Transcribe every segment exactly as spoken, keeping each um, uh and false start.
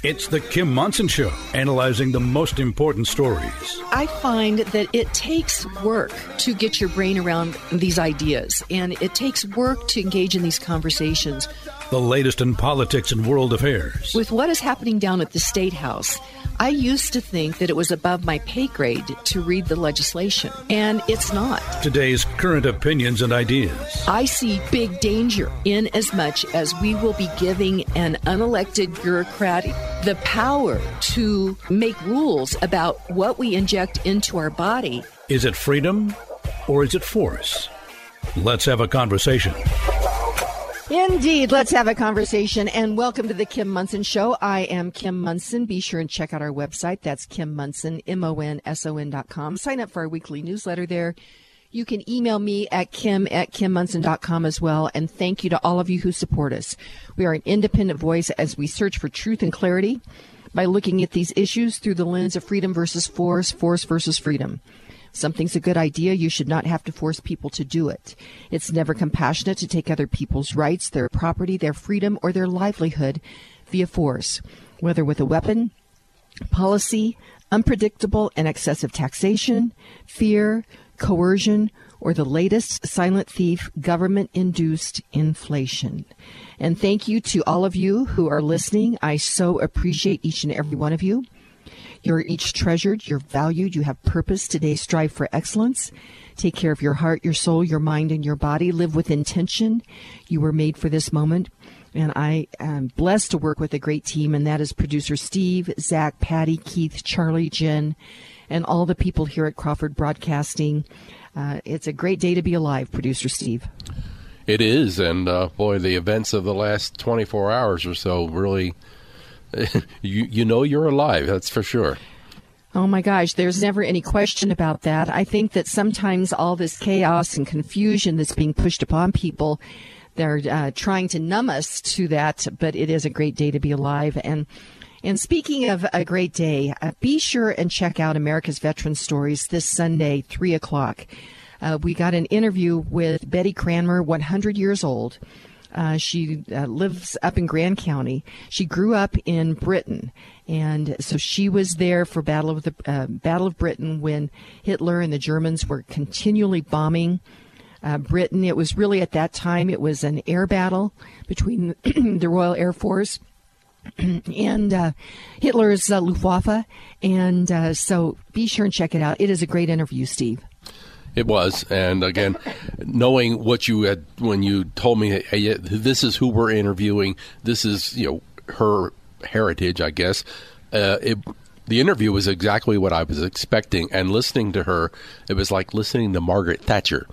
It's the Kim Monson Show, analyzing the most important stories. I find that it takes work to get your brain around these ideas, and it takes work to engage in these conversations. The latest in politics and world affairs. With what is happening down at the State House, I used to think that it was above my pay grade to read the legislation, and it's not. Today's current opinions and ideas. I see big danger in as much as we will be giving an unelected bureaucrat the power to make rules about what we inject into our body. Is it freedom or is it force? Let's have a conversation. Indeed. Let's have a conversation, and welcome to the Kim Monson Show. I am Kim Monson. Be sure and check out our website. That's Kim Monson, M O N S O N dot com. Sign up for our weekly newsletter there. You can email me at kim at kim monson dot com as well. And thank you to all of you who support us. We are an independent voice as we search for truth and clarity by looking at these issues through the lens of freedom versus force, force versus freedom. Something's a good idea, you should not have to force people to do it. It's never compassionate to take other people's rights, their property, their freedom, or their livelihood via force, whether with a weapon, policy, unpredictable and excessive taxation, fear, coercion, or the latest silent thief, government-induced inflation. And thank you to all of you who are listening. I so appreciate each and every one of you. You're each treasured, you're valued, you have purpose. Today, strive for excellence. Take care of your heart, your soul, your mind, and your body. Live with intention. You were made for this moment. And I am blessed to work with a great team, and that is producer Steve, Zach, Patty, Keith, Charlie, Jen, and all the people here at Crawford Broadcasting. Uh, it's a great day to be alive, producer Steve. It is, and uh, boy, the events of the last twenty-four hours or so really... you you know you're alive, that's for sure. Oh, my gosh, there's never any question about that. I think that sometimes all this chaos and confusion that's being pushed upon people, they're uh, trying to numb us to that, but it is a great day to be alive. And and speaking of a great day, uh, be sure and check out America's Veteran Stories this Sunday, three o'clock. Uh, we got an interview with Betty Cranmer, one hundred years old. Uh, she uh, lives up in Grand County. She grew up in Britain, and so she was there for Battle of the uh, Battle of Britain when Hitler and the Germans were continually bombing uh, Britain. It was really at that time it was an air battle between the Royal Air Force and uh, Hitler's uh, Luftwaffe, and uh, so be sure and check it out. It is a great interview, Steve. It was, and again, knowing what you had when you told me, hey, this is who we're interviewing, this is, you know, her heritage, I guess. Uh, it, the interview was exactly what I was expecting, and listening to her, it was like listening to Margaret Thatcher.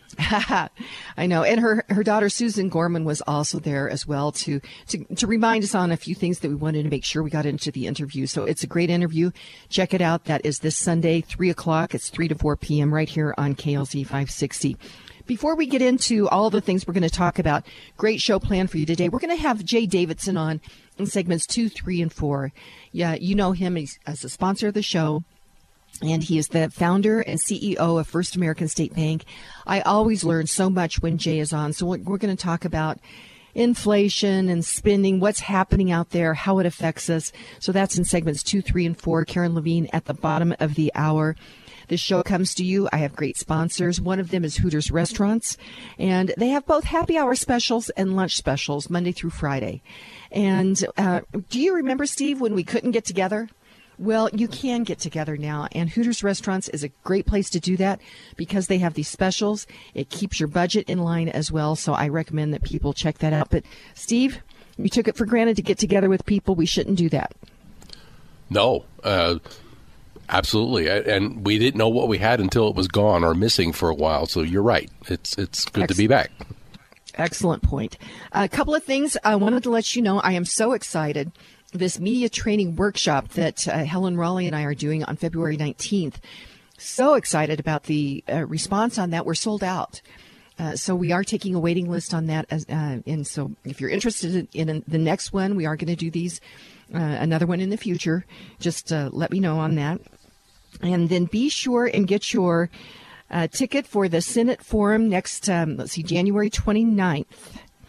I know. And her, her daughter, Susan Gorman, was also there as well to, to, to remind us on a few things that we wanted to make sure we got into the interview. So it's a great interview. Check it out. That is this Sunday, three o'clock. It's three to four p.m. right here on K L Z five sixty. Before we get into all the things we're going to talk about, great show planned for you today. We're going to have Jay Davidson on in segments two, three, and four. Yeah, you know him as a sponsor of the show. And he is the founder and C E O of First American State Bank. I always learn so much when Jay is on. So we're going to talk about inflation and spending, what's happening out there, how it affects us. So that's in segments two, three, and four. Karen Levine at the bottom of the hour. This show comes to you. I have great sponsors. One of them is Hooters Restaurants, and they have both happy hour specials and lunch specials Monday through Friday. And uh, do you remember, Steve, when we couldn't get together? Well, you can get together now, and Hooters Restaurants is a great place to do that because they have these specials. It keeps your budget in line as well, so I recommend that people check that out. But, Steve, you took it for granted to get together with people. We shouldn't do that. No, uh, absolutely, and we didn't know what we had until it was gone or missing for a while, so you're right. It's, it's good Excellent. to be back. Excellent point. A couple of things I wanted to let you know. I am so excited. This media training workshop that uh, Helen Raleigh and I are doing on February nineteenth. So excited about the uh, response on that. We're sold out. Uh, so we are taking a waiting list on that. As, uh, and so if you're interested in, in the next one, we are going to do these, uh, another one in the future. Just uh, let me know on that. And then be sure and get your uh, ticket for the Senate Forum next, um, let's see, January twenty-ninth.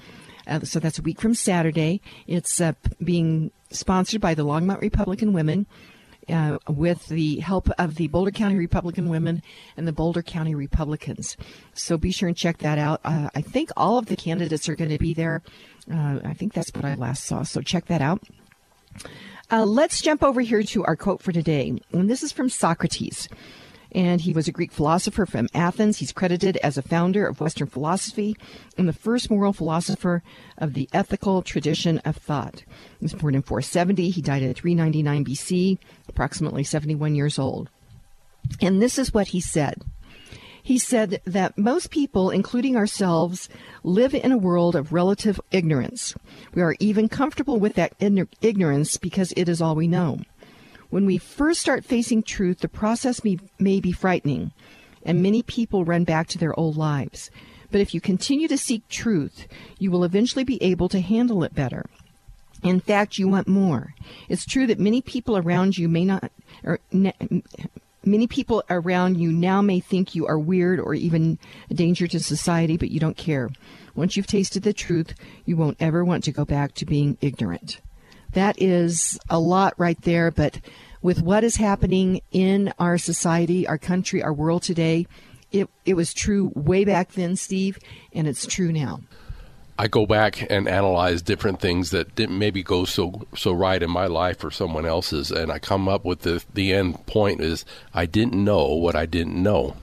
Uh, so that's a week from Saturday. It's uh, being sponsored by the Longmont Republican Women uh, with the help of the Boulder County Republican Women and the Boulder County Republicans. So be sure and check that out. Uh, I think all of the candidates are going to be there. Uh, I think that's what I last saw. So check that out. Uh, let's jump over here to our quote for today. And this is from Socrates. And he was a Greek philosopher from Athens. He's credited as a founder of Western philosophy and the first moral philosopher of the ethical tradition of thought. He was born in four seventy. He died at three ninety-nine B C, approximately seventy-one years old. And this is what he said. He said that most people, including ourselves, live in a world of relative ignorance. We are even comfortable with that ignorance because it is all we know. When we first start facing truth, the process may, may be frightening, and many people run back to their old lives. But if you continue to seek truth, you will eventually be able to handle it better. In fact, you want more. It's true that many people around you may not, or ne- many people around you now may think you are weird or even a danger to society, but you don't care. Once you've tasted the truth, you won't ever want to go back to being ignorant. That is a lot right there, but with what is happening in our society, our country, our world today, it, it was true way back then, Steve, and it's true now. I go back and analyze different things that didn't maybe go so so right in my life or someone else's, and I come up with the, the end point is I didn't know what I didn't know.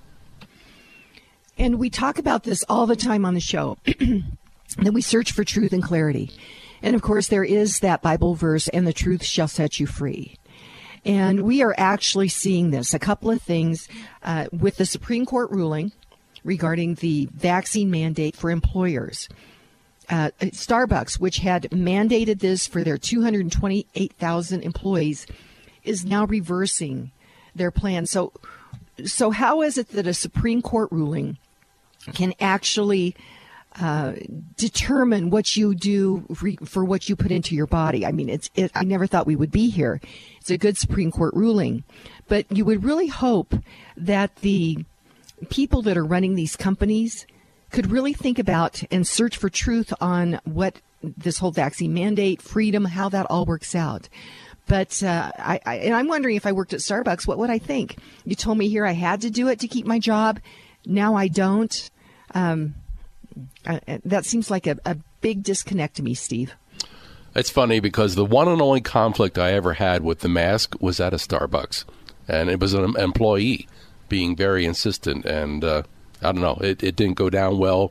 And we talk about this all the time on the show, that we search for truth and clarity. And, of course, there is that Bible verse, and the truth shall set you free. And we are actually seeing this. A couple of things uh, with the Supreme Court ruling regarding the vaccine mandate for employers. Uh, Starbucks, which had mandated this for their two hundred twenty-eight thousand employees, is now reversing their plan. So, so how is it that a Supreme Court ruling can actually Uh, determine what you do re- for what you put into your body? I mean, it's. It, I never thought we would be here. It's a good Supreme Court ruling, but you would really hope that the people that are running these companies could really think about and search for truth on what this whole vaccine mandate, freedom, how that all works out. But uh, I, I, and I'm wondering if I worked at Starbucks, what would I think? You told me here I had to do it to keep my job. Now I don't. Um, Uh, that seems like a, a big disconnect to me, Steve. It's funny because the one and only conflict I ever had with the mask was at a Starbucks. And it was an employee being very insistent. And uh, I don't know, it, it didn't go down well.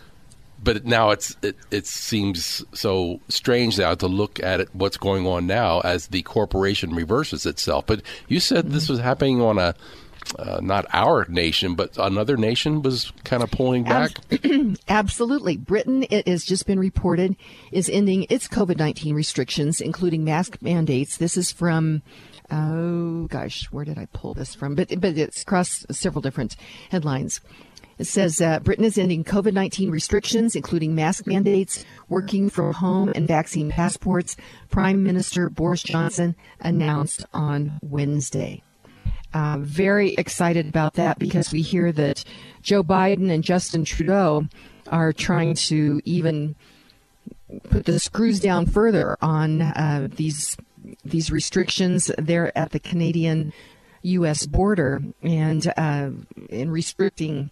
But now it's it, it seems so strange now to look at it, what's going on now as the corporation reverses itself. But you said mm-hmm. this was happening on a... Uh, not our nation, but another nation was kind of pulling back? Absolutely. Britain, it has just been reported, is ending its COVID nineteen restrictions, including mask mandates. This is from, oh gosh, where did I pull this from? But, but it's across several different headlines. It says uh, Britain is ending COVID nineteen restrictions, including mask mandates, working from home, and vaccine passports, Prime Minister Boris Johnson announced on Wednesday. Uh, very excited about that because we hear that Joe Biden and Justin Trudeau are trying to even put the screws down further on uh, these these restrictions there at the Canadian U S border and uh, in restricting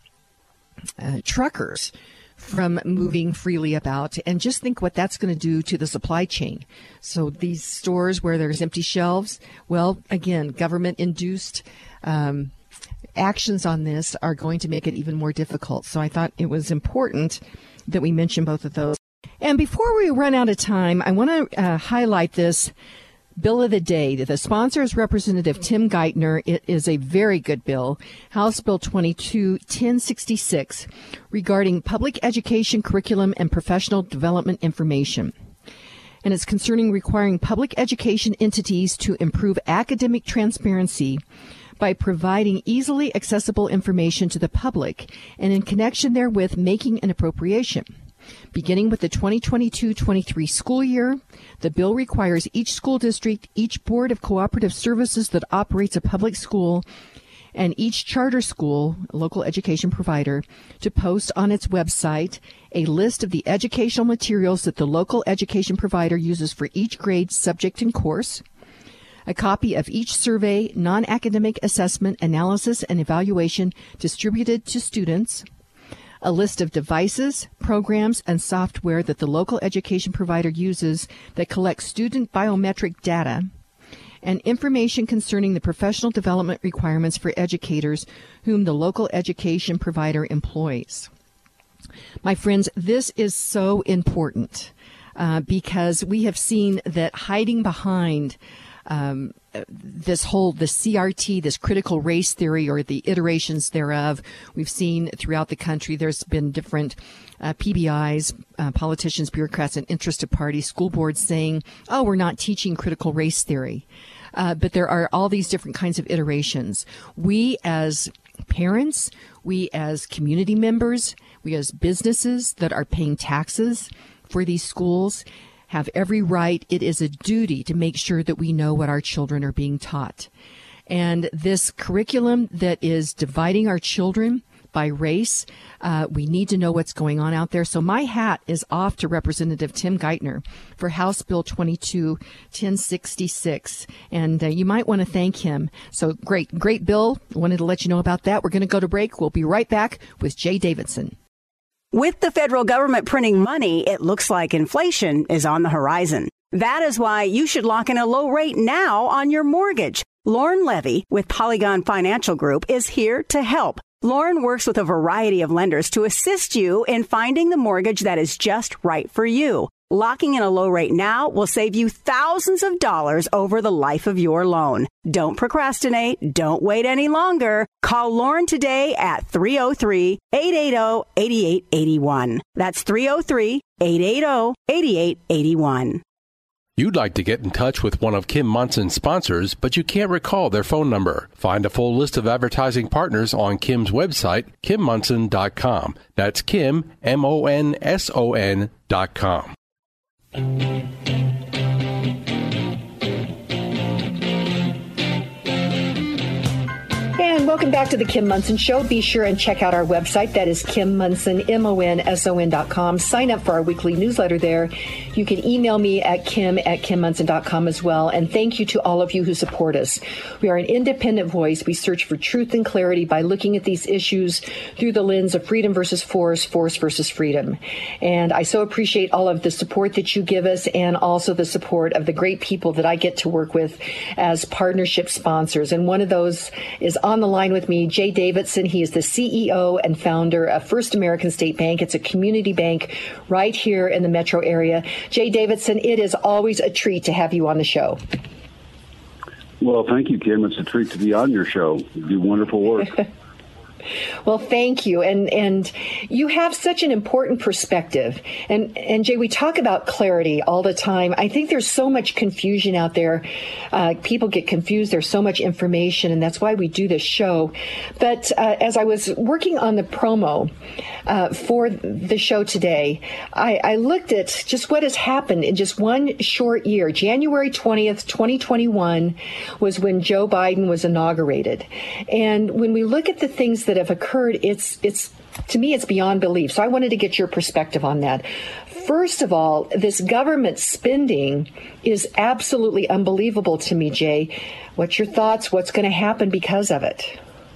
uh, truckers from moving freely about. And just think what that's going to do to the supply chain. So these stores where there's empty shelves, well, again, government-induced um, actions on this are going to make it even more difficult. So I thought it was important that we mention both of those. And before we run out of time, I want to uh, highlight this bill of the day. The sponsor is Representative Tim Geithner. It is a very good bill, House Bill twenty-two ten sixty-six, regarding public education curriculum and professional development information. And it's concerning requiring public education entities to improve academic transparency by providing easily accessible information to the public and in connection therewith making an appropriation. Beginning with the twenty twenty-two twenty-three school year, the bill requires each school district, each board of cooperative services that operates a public school, and each charter school, local education provider, to post on its website a list of the educational materials that the local education provider uses for each grade, subject, and course, a copy of each survey, non-academic assessment, analysis, and evaluation distributed to students, a list of devices, programs, and software that the local education provider uses that collect student biometric data, and information concerning the professional development requirements for educators whom the local education provider employs. My friends, this is so important uh, because we have seen that hiding behind um, this whole, the C R T, this critical race theory or the iterations thereof, we've seen throughout the country. There's been different uh, P B Is, uh, politicians, bureaucrats, and interested parties, school boards saying, oh, we're not teaching critical race theory. Uh, but there are all these different kinds of iterations. We as parents, we as community members, we as businesses that are paying taxes for these schools have every right. It is a duty to make sure that we know what our children are being taught. And this curriculum that is dividing our children by race, uh, we need to know what's going on out there. So my hat is off to Representative Tim Geithner for House Bill twenty-two ten sixty-six. And uh, you might want to thank him. So great, great bill. Wanted to let you know about that. We're going to go to break. We'll be right back with Jay Davidson. With the federal government printing money, it looks like inflation is on the horizon. That is why you should lock in a low rate now on your mortgage. Lauren Levy with Polygon Financial Group is here to help. Lauren works with a variety of lenders to assist you in finding the mortgage that is just right for you. Locking in a low rate now will save you thousands of dollars over the life of your loan. Don't procrastinate. Don't wait any longer. Call Lauren today at three oh three, eight eight oh, eight eight eight one. That's three oh three, eight eight oh, eight eight eight one. You'd like to get in touch with one of Kim Monson's sponsors, but you can't recall their phone number. Find a full list of advertising partners on Kim's website, kim monson dot com. That's Kim, M O N S O N dot com. And welcome back to the Kim Monson Show. Be sure and check out our website. That is Kim Monson, M O N S O N dot com. Sign up for our weekly newsletter there. You can email me at kim at kim monson dot com as well. And thank you to all of you who support us. We are an independent voice. We search for truth and clarity by looking at these issues through the lens of freedom versus force, force versus freedom. And I so appreciate all of the support that you give us and also the support of the great people that I get to work with as partnership sponsors. And one of those is on the line with me, Jay Davidson. He is the C E O and founder of First American State Bank. It's a community bank right here in the metro area. Jay Davidson, it is always a treat to have you on the show. Well, thank you, Kim. It's a treat to be on your show. You do wonderful work. Well, thank you. And and you have such an important perspective. And, and Jay, we talk about clarity all the time. I think there's so much confusion out there. Uh, people get confused. There's so much information, and that's why we do this show. But uh, as I was working on the promo uh, for the show today, I, I looked at just what has happened in just one short year. January twentieth, twenty twenty-one was when Joe Biden was inaugurated. And when we look at the things that have occurred, it's it's to me, it's beyond belief. So I wanted to get your perspective on that. First of all, this government spending is absolutely unbelievable to me, Jay. What's your thoughts? What's going to happen because of it?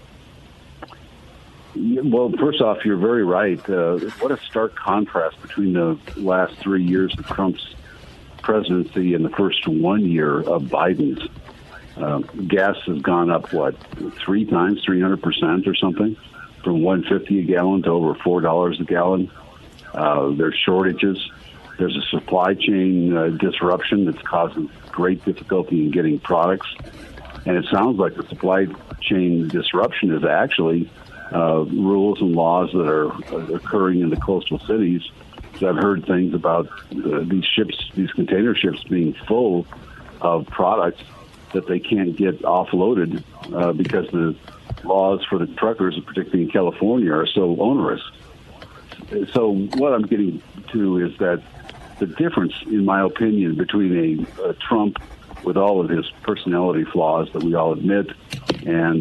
Well, first off, you're very right. Uh, what a stark contrast between the last three years of Trump's presidency and the first one year of Biden's. Uh, gas has gone up, what, three times, three hundred percent or something, from one fifty a gallon to over four dollars a gallon. Uh, there's shortages. There's a supply chain uh, disruption that's causing great difficulty in getting products. And it sounds like the supply chain disruption is actually uh, rules and laws that are occurring in the coastal cities. So I've heard things about uh, these ships, these container ships being full of products that they can't get offloaded uh, because the laws for the truckers, particularly in California, are so onerous. So what I'm getting to is that the difference, in my opinion, between a, a Trump with all of his personality flaws that we all admit and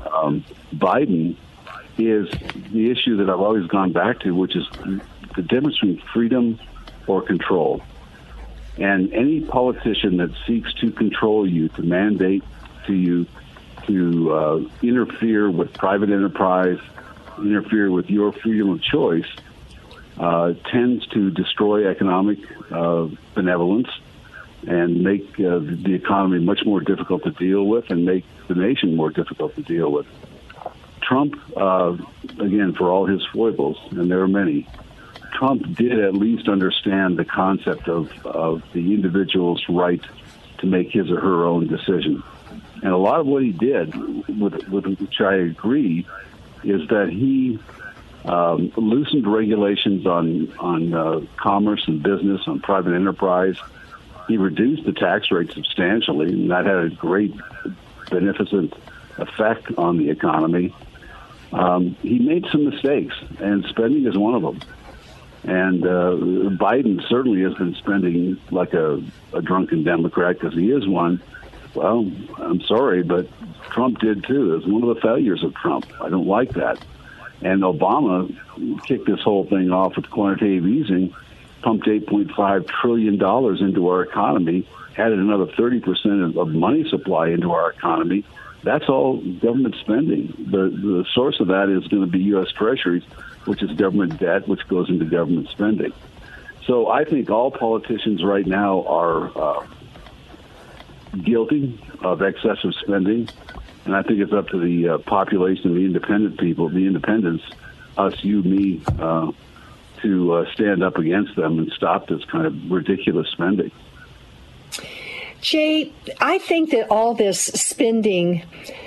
Um, Biden is the issue that I've always gone back to, which is the difference between freedom or control. And any politician that seeks to control you, to mandate to you, to uh, interfere with private enterprise, interfere with your freedom of choice, uh, tends to destroy economic uh, benevolence and make uh, the economy much more difficult to deal with and make the nation more difficult to deal with. Trump, uh, again, for all his foibles, and there are many, Trump did at least understand the concept of, of the individual's right to make his or her own decision. And a lot of what he did, with, with which I agree, is that he um, loosened regulations on, on uh, commerce and business, on private enterprise. He reduced the tax rate substantially, and that had a great beneficent effect on the economy. Um, he made some mistakes, and spending is one of them. And uh, Biden certainly has been spending like a, a drunken Democrat, because he is one. Well, I'm sorry, but Trump did too. It's one of the failures of Trump. I don't like that. And Obama kicked this whole thing off with quantitative easing, pumped eight point five trillion dollars into our economy, added another thirty percent of money supply into our economy. That's all government spending. The, the source of that is going to be U S Treasuries, which is government debt, which goes into government spending. So I think all politicians right now are uh, guilty of excessive spending, and I think it's up to the uh, population, the independent people, the independents, us, you, me, uh, to uh, stand up against them and stop this kind of ridiculous spending. Jay, I think that all this spending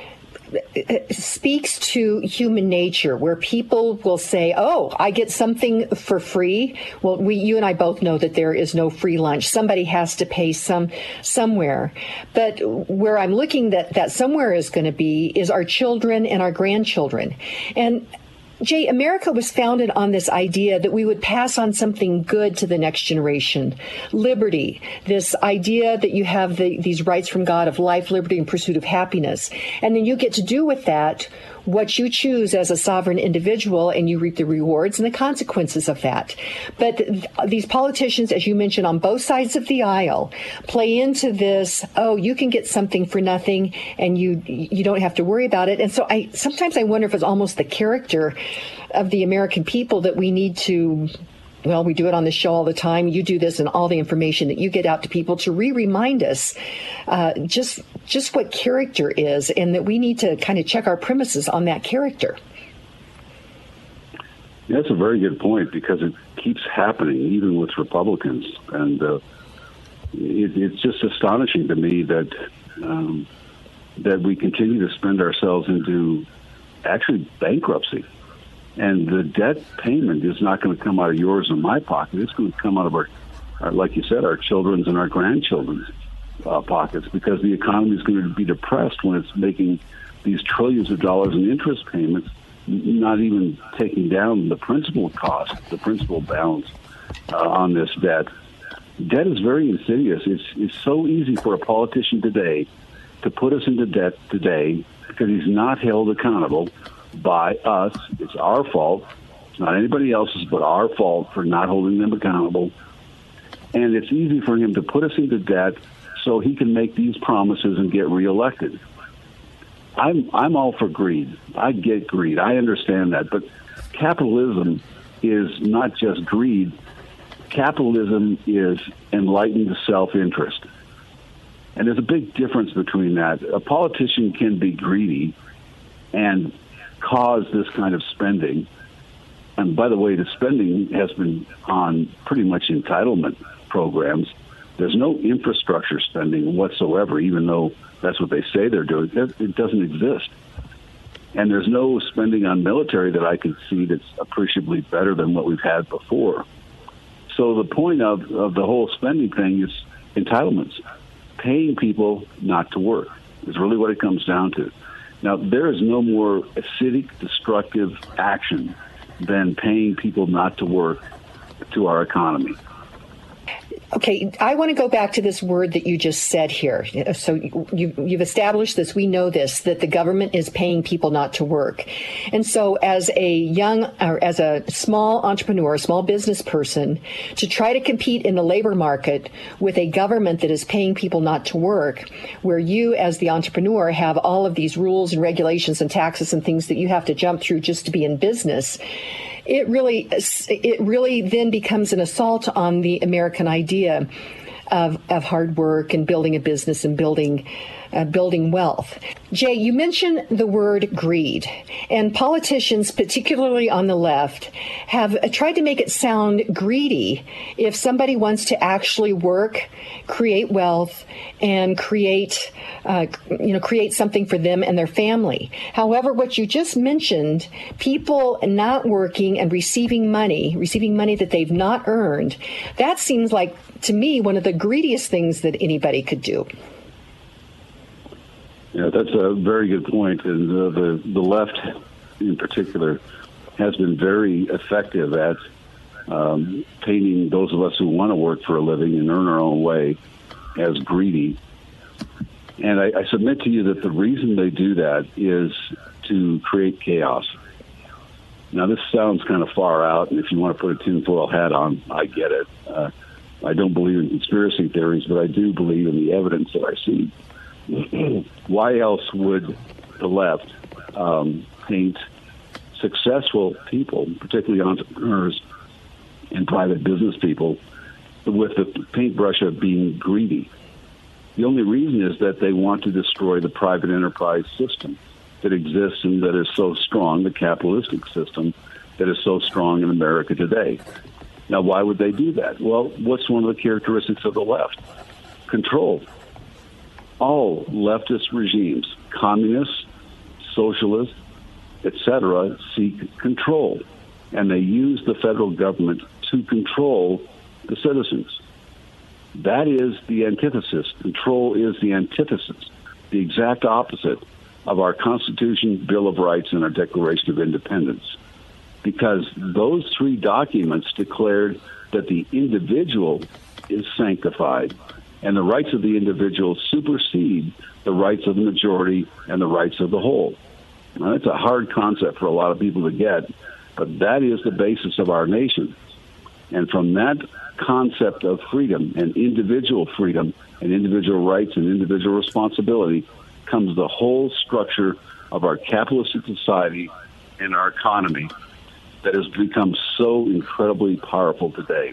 speaks to human nature, where people will say, oh, I get something for free. Well, we, you and I both know that there is no free lunch. Somebody has to pay some somewhere. But where I'm looking that that somewhere is going to be is our children and our grandchildren. And Jay, America was founded on this idea that we would pass on something good to the next generation. Liberty, this idea that you have the, these rights from God of life, liberty, and pursuit of happiness. And then you get to do with that what you choose as a sovereign individual, and you reap the rewards and the consequences of that. But th- these politicians, as you mentioned, on both sides of the aisle, play into this, oh, you can get something for nothing, and you you don't have to worry about it. And so I sometimes I wonder if it's almost the character of the American people that we need to, well, we do it on the show all the time. You do this, and all the information that you get out to people to re-remind us uh, just just what character is, and that we need to kind of check our premises on that character. That's a very good point, because it keeps happening, even with Republicans. And uh, it, it's just astonishing to me that um, that we continue to spend ourselves into actually bankruptcy. And the debt payment is not going to come out of yours and my pocket. It's going to come out of our, our like you said, our children's and our grandchildren's uh, pockets, because the economy is going to be depressed when it's making these trillions of dollars in interest payments, not even taking down the principal cost, the principal balance uh, on this debt. Debt is very insidious. It's, it's so easy for a politician today to put us into debt today, because he's not held accountable by us. It's our fault. It's not anybody else's, but our fault for not holding them accountable. And it's easy for him to put us into debt so he can make these promises and get reelected. I'm I'm all for greed. I get greed. I understand that. But capitalism is not just greed. Capitalism is enlightened self-interest. And there's a big difference between that. A politician can be greedy and cause this kind of spending. And by the way, the spending has been on pretty much entitlement programs. There's no infrastructure spending whatsoever, even though that's what they say they're doing. It doesn't exist. And there's no spending on military that I can see that's appreciably better than what we've had before. So the point of, of the whole spending thing is entitlements. Paying people not to work is really what it comes down to. Now, there is no more acidic, destructive action than paying people not to work to our economy. Okay, I want to go back to this word that you just said here. So you, you've established this, we know this, that the government is paying people not to work. And so as a young, or as a small entrepreneur, a small business person, to try to compete in the labor market with a government that is paying people not to work, where you as the entrepreneur have all of these rules and regulations and taxes and things that you have to jump through just to be in business, It really, it really then becomes an assault on the American idea of, of hard work and building a business and building uh, building wealth. Jay, you mentioned the word greed, and politicians, particularly on the left, have tried to make it sound greedy if somebody wants to actually work, create wealth, and create, uh, you know, create something for them and their family. However, what you just mentioned, people not working and receiving money, receiving money that they've not earned, that seems like, to me, one of the greediest things that anybody could do. Yeah, that's a very good point. And uh, the, the left in particular has been very effective at um, painting those of us who want to work for a living and earn our own way as greedy. And I, I submit to you that the reason they do that is to create chaos. Now, this sounds kind of far out, and if you want to put a tinfoil hat on, I get it. Uh, I don't believe in conspiracy theories, but I do believe in the evidence that I see. Why else would the left um, paint successful people, particularly entrepreneurs and private business people, with the paintbrush of being greedy? The only reason is that they want to destroy the private enterprise system that exists and that is so strong, the capitalistic system that is so strong in America today. Now, why would they do that? Well, what's one of the characteristics of the left? Control. All leftist regimes, communists, socialists, et cetera, seek control. And they use the federal government to control the citizens. That is the antithesis. Control is the antithesis, the exact opposite of our Constitution, Bill of Rights, and our Declaration of Independence. Because those three documents declared that the individual is sanctified and the rights of the individual supersede the rights of the majority and the rights of the whole. Now, that's a hard concept for a lot of people to get, but that is the basis of our nation. And from that concept of freedom and individual freedom and individual rights and individual responsibility comes the whole structure of our capitalistic society and our economy that has become so incredibly powerful today.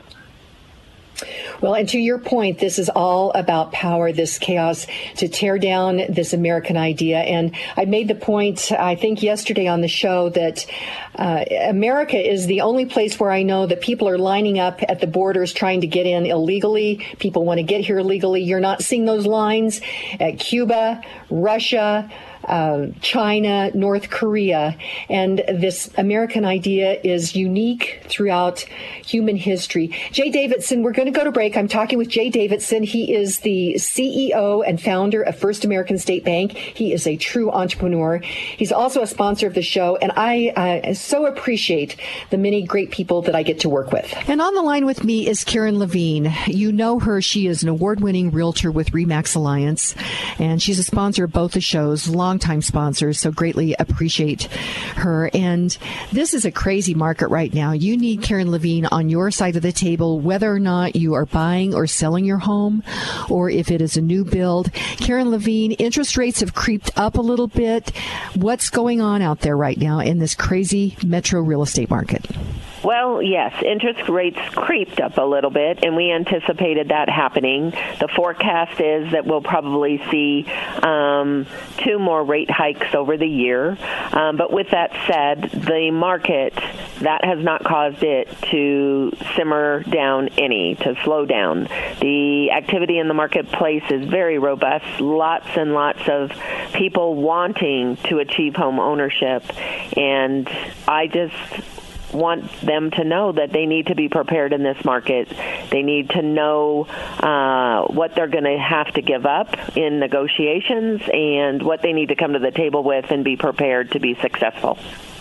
Well, and to your point, this is all about power, this chaos, to tear down this American idea. And I made the point, I think, yesterday on the show that uh, America is the only place where I know that people are lining up at the borders trying to get in illegally. People want to get here illegally. You're not seeing those lines at Cuba, Russia, Uh, China, North Korea, and this American idea is unique throughout human history. Jay Davidson, we're going to go to break. I'm talking with Jay Davidson. He is the C E O and founder of First American State Bank. He is a true entrepreneur. He's also a sponsor of the show, and I uh, so appreciate the many great people that I get to work with. And on the line with me is Karen Levine. You know her. She is an award-winning realtor with RE/MAX Alliance, and she's a sponsor of both the shows, long time sponsors, so greatly appreciate her. And this is a crazy market right now. You need Karen Levine on your side of the table, whether or not you are buying or selling your home, or if it is a new build. Karen Levine, interest rates have creeped up a little bit. What's going on out there right now in this crazy metro real estate market? Well, yes, interest rates creeped up a little bit, and we anticipated that happening. The forecast is that we'll probably see um, two more rate hikes over the year. Um, but with that said, the market, that has not caused it to simmer down any, to slow down. The activity in the marketplace is very robust. Lots and lots of people wanting to achieve home ownership. And I just want them to know that they need to be prepared in this market. They need to know uh, what they're going to have to give up in negotiations and what they need to come to the table with and be prepared to be successful.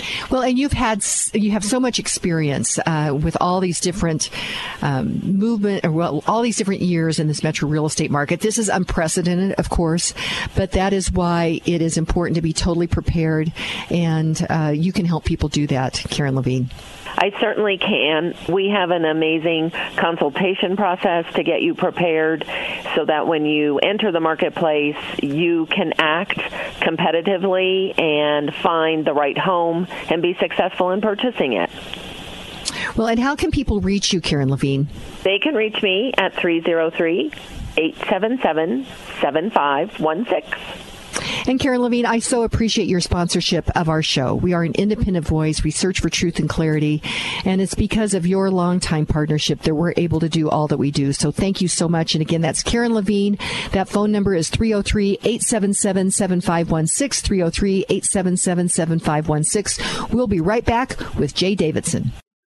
Well, and you've had you have so much experience uh, with all these different um, movement, or well, all these different years in this metro real estate market. This is unprecedented, of course, but that is why it is important to be totally prepared, and uh, you can help people do that, Karen Levine. I certainly can. We have an amazing consultation process to get you prepared so that when you enter the marketplace, you can act competitively and find the right home and be successful in purchasing it. Well, and how can people reach you, Karen Levine? They can reach me at three oh three, eight seven seven, seven five one six. And Karen Levine, I so appreciate your sponsorship of our show. We are an independent voice. We search for truth and clarity. And it's because of your longtime partnership that we're able to do all that we do. So thank you so much. And again, that's Karen Levine. That phone number is three oh three, eight seven seven, seven five one six, three oh three, eight seven seven, seven five one six. We'll be right back with Jay Davidson.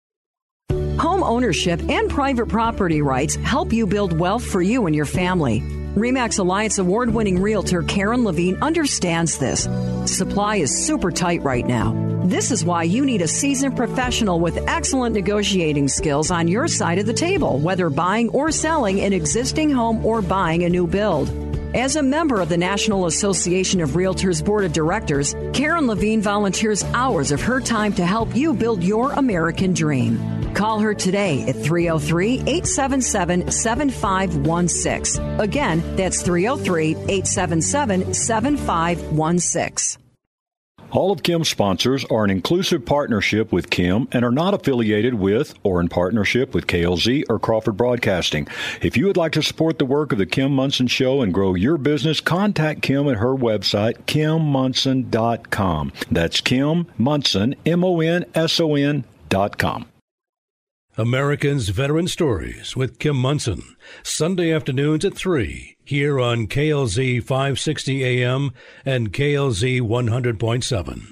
Home ownership and private property rights help you build wealth for you and your family. RE/MAX Alliance award-winning realtor Karen Levine understands this. Supply is super tight right now. This is why you need a seasoned professional with excellent negotiating skills on your side of the table, whether buying or selling an existing home or buying a new build. As a member of the National Association of Realtors Board of Directors, Karen Levine volunteers hours of her time to help you build your American dream. Call her today at three oh three, eight seven seven, seven five one six. Again, that's three oh three, eight seven seven, seven five one six. All of Kim's sponsors are an inclusive partnership with Kim and are not affiliated with or in partnership with K L Z or Crawford Broadcasting. If you would like to support the work of the Kim Monson Show and grow your business, contact Kim at her website, kim monson dot com. That's Kim Monson, M O N S O N dot com. Americans Veteran Stories with Kim Monson, Sunday afternoons at three, here on K L Z five sixty A M and K L Z one hundred point seven.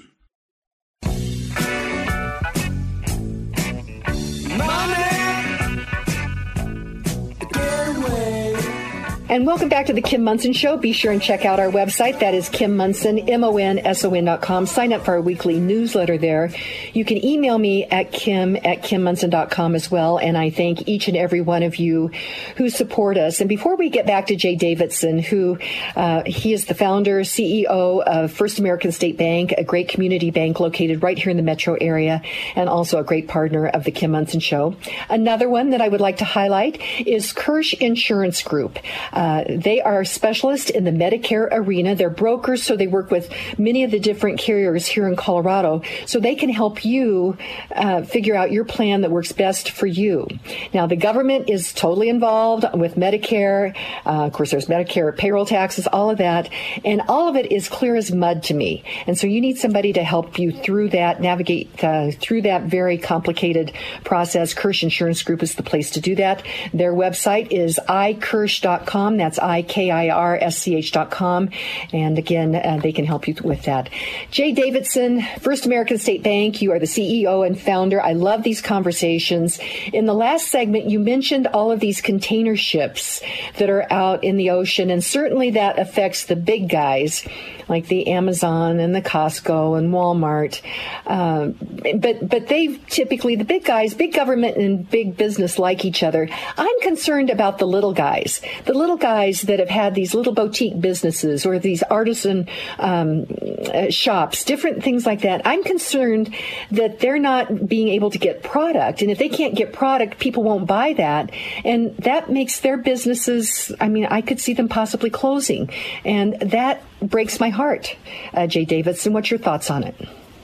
And welcome back to the Kim Monson Show. Be sure and check out our website. That is Kim Monson, M O N S O N dot com. Sign up for our weekly newsletter there. You can email me at kim at kim monson dot com as well. And I thank each and every one of you who support us. And before we get back to Jay Davidson, who uh, he is the founder, C E O of First American State Bank, a great community bank located right here in the metro area, and also a great partner of the Kim Monson Show. Another one that I would like to highlight is Kirsch Insurance Group. Uh, they are specialists in the Medicare arena. They're brokers, so they work with many of the different carriers here in Colorado, so they can help you uh, figure out your plan that works best for you. Now, the government is totally involved with Medicare. Uh, of course, there's Medicare payroll taxes, all of that, and all of it is clear as mud to me. And so you need somebody to help you through that, navigate uh, through that very complicated process. Kirsch Insurance Group is the place to do that. Their website is i kirsch dot com. That's I K I R S C H dot com. And again, uh, they can help you with that. Jay Davidson, First American State Bank. You are the C E O and founder. I love these conversations. In the last segment, you mentioned all of these container ships that are out in the ocean, and certainly that affects the big guys like the Amazon and the Costco and Walmart. Um, but but they typically, the big guys, big government and big business like each other. I'm concerned about the little guys, the little guys that have had these little boutique businesses or these artisan um, uh, shops, different things like that. I'm concerned that they're not being able to get product. And if they can't get product, people won't buy that. And that makes their businesses, I mean, I could see them possibly closing. And that breaks my heart. Uh, Jay Davidson, what's your thoughts on it?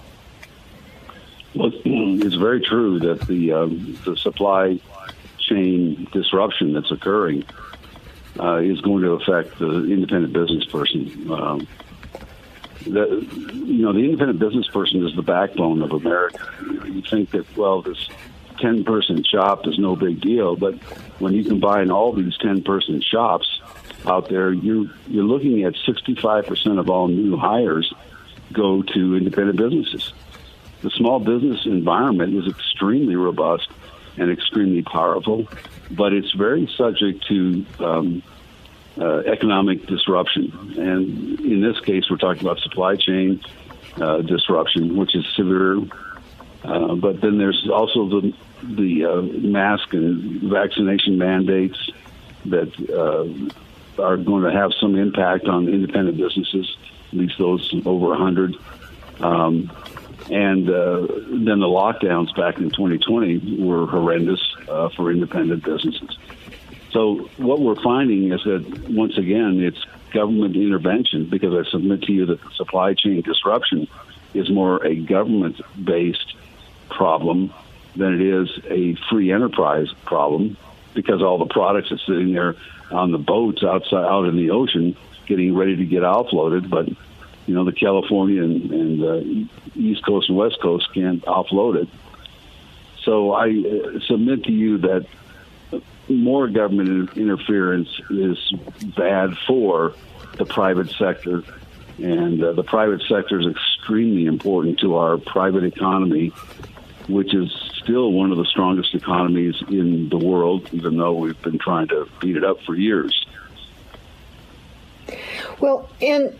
Well, it's very true that the um, the supply chain disruption that's occurring uh, is going to affect the independent business person. Um, the, you know, the independent business person is the backbone of America. You think that, well, this ten-person shop is no big deal, but when you combine all these ten-person shops out there, you, you're looking at sixty-five percent of all new hires go to independent businesses. The small business environment is extremely robust and extremely powerful, but it's very subject to um, uh, economic disruption. And in this case, we're talking about supply chain uh, disruption, which is severe. Uh, but then there's also the the uh, mask and vaccination mandates that uh, are going to have some impact on independent businesses, at least those over one hundred. Um, and uh, then the lockdowns back in twenty twenty were horrendous uh, for independent businesses. So what we're finding is that, once again, it's government intervention, because I submit to you that the supply chain disruption is more a government-based problem than it is a free enterprise problem, because all the products are sitting there on the boats outside, out in the ocean, getting ready to get offloaded. But, you know, the California and, and uh, East Coast and West Coast can't offload it. So I uh, submit to you that more government interference is bad for the private sector, and uh, the private sector is extremely important to our private economy, which is still one of the strongest economies in the world, even though we've been trying to beat it up for years. Well, and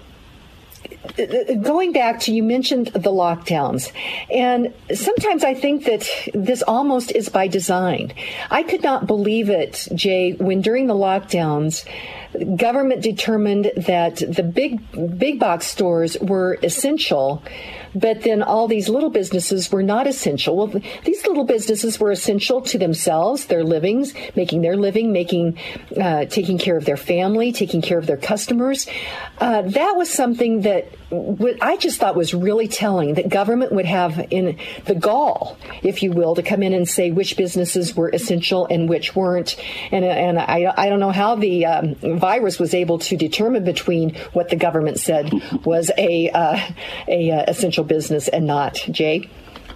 going back to, you mentioned the lockdowns, and sometimes I think that this almost is by design. I could not believe it, Jay, when during the lockdowns, government determined that the big big box stores were essential, but then all these little businesses were not essential. Well, these little businesses were essential to themselves, their livings, making their living, making, uh, taking care of their family, taking care of their customers. Uh, that was something that w- I just thought was really telling, that government would have in the gall, if you will, to come in and say which businesses were essential and which weren't. And, and I, I don't know how the um, virus was able to determine between what the government said was a, uh, a uh, essential business and not. Jay?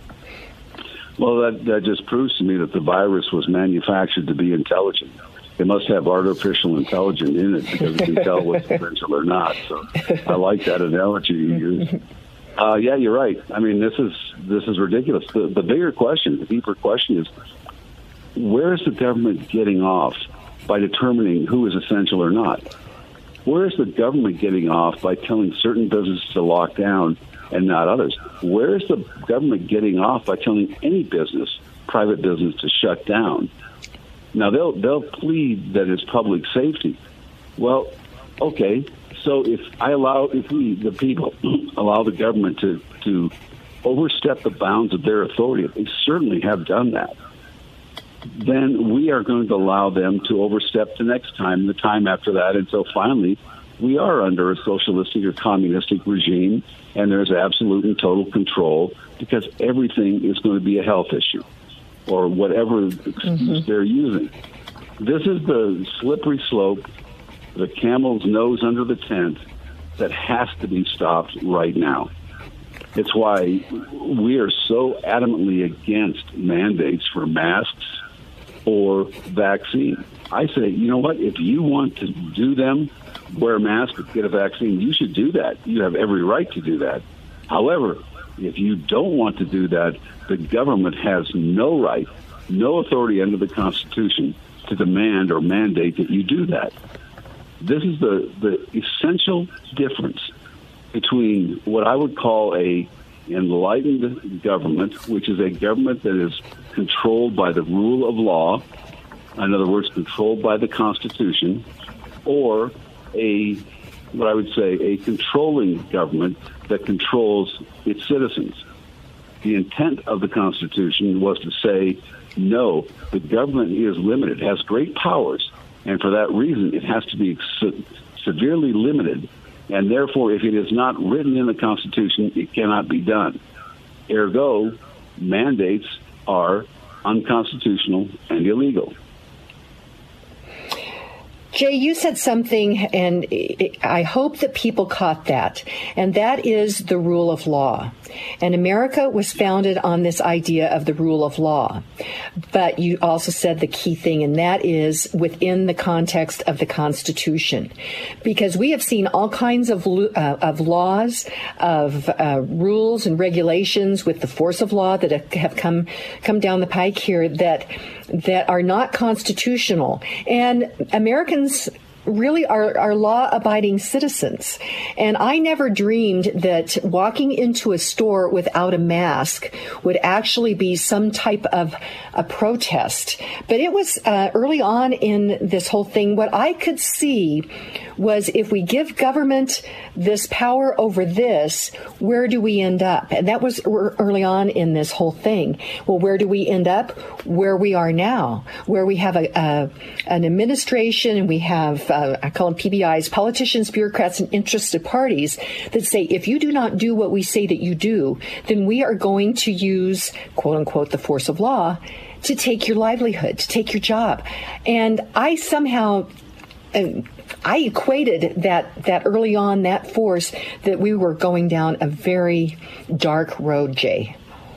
Well, that, that just proves to me that the virus was manufactured to be intelligent. It must have artificial intelligence in it, because it can tell what's essential or not. So I like that analogy you used. Uh, yeah, you're right. I mean, this is this is ridiculous. The, the bigger question, the deeper question is, where is the government getting off by determining who is essential or not? Where is the government getting off by telling certain businesses to lock down and not others? Where is the government getting off by telling any business, private business, to shut down? Now, they'll they'll plead that it's public safety. Well, okay, so if I allow, if we, the people, allow the government to, to overstep the bounds of their authority, they certainly have done that, then we are going to allow them to overstep the next time, the time after that, until finally we are under a socialistic or communistic regime, and there's absolute and total control, because everything is going to be a health issue, or whatever excuse mm-hmm. they're using. This is the slippery slope, the camel's nose under the tent, that has to be stopped right now. It's why we are so adamantly against mandates for masks or vaccine. I say, you know what, if you want to do them, wear a mask or get a vaccine, you should do that. You have every right to do that. However, if you don't want to do that, the government has no right, no authority under the Constitution to demand or mandate that you do that. This is the, the essential difference between what I would call a enlightened government, which is a government that is controlled by the rule of law, in other words, controlled by the Constitution, or a, what I would say, a controlling government that controls its citizens. The intent of the Constitution was to say, no, the government is limited, has great powers, and for that reason it has to be se- severely limited, and therefore if it is not written in the Constitution, it cannot be done. Ergo, mandates are unconstitutional and illegal. Jay, you said something, and I hope that people caught that, and that is the rule of law. And America was founded on this idea of the rule of law. But you also said the key thing, and that is within the context of the Constitution. Because we have seen all kinds of uh, of laws, of uh, rules and regulations with the force of law that have come come down the pike here that that are not constitutional. And Americans really are, are law-abiding citizens. And I never dreamed that walking into a store without a mask would actually be some type of a protest. But it was uh, early on in this whole thing, what I could see was if we give government this power over this, where do we end up? And that was early on in this whole thing. Well, where do we end up? Where we are now, where we have a, a an administration and we have, uh, I call them P B Is, politicians, bureaucrats, and interested parties that say, if you do not do what we say that you do, then we are going to use, quote unquote, the force of law to take your livelihood, to take your job. And I somehow... Uh, I equated that, that early on, that force, that we were going down a very dark road, Jay.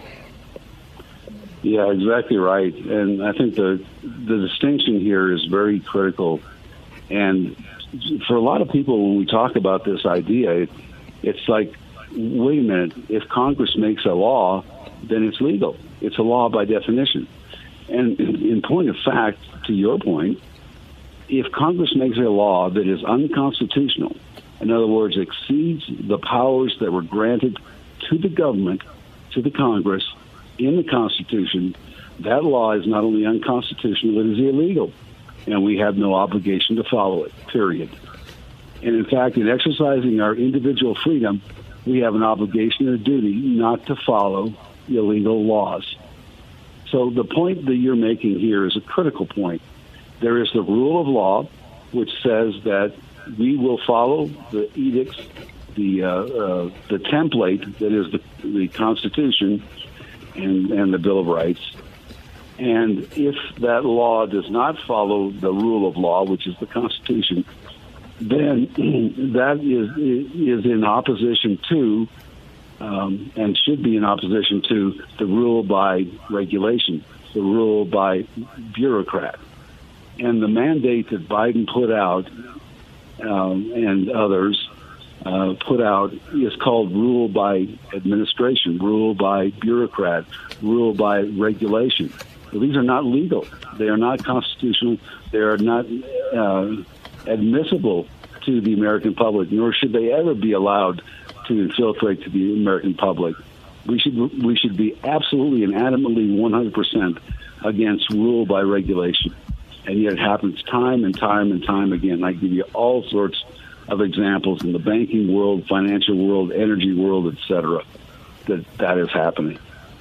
Yeah, exactly right. And I think the the distinction here is very critical. And for a lot of people, when we talk about this idea, it, it's like, wait a minute, if Congress makes a law, then it's legal. It's a law by definition. And in point of fact, to your point, if Congress makes a law that is unconstitutional, in other words, exceeds the powers that were granted to the government, to the Congress, in the Constitution, that law is not only unconstitutional, it is illegal. And we have no obligation to follow it, period. And in fact, in exercising our individual freedom, we have an obligation and a duty not to follow illegal laws. So the point that you're making here is a critical point. There is the rule of law, which says that we will follow the edicts, the uh, uh, the template that is the, the Constitution and, and the Bill of Rights. And if that law does not follow the rule of law, which is the Constitution, then that is is in opposition to um, and should be in opposition to the rule by regulation, the rule by bureaucrat. And the mandate that Biden put out um, and others uh, put out is called rule by administration, rule by bureaucrat, rule by regulation. Well, these are not legal. They are not constitutional. They are not uh, admissible to the American public, nor should they ever be allowed to infiltrate to the American public. We should we should be absolutely and adamantly one hundred percent against rule by regulation. And yet it happens time and time and time again. I give you all sorts of examples in the banking world, financial world, energy world, et cetera, that that is happening.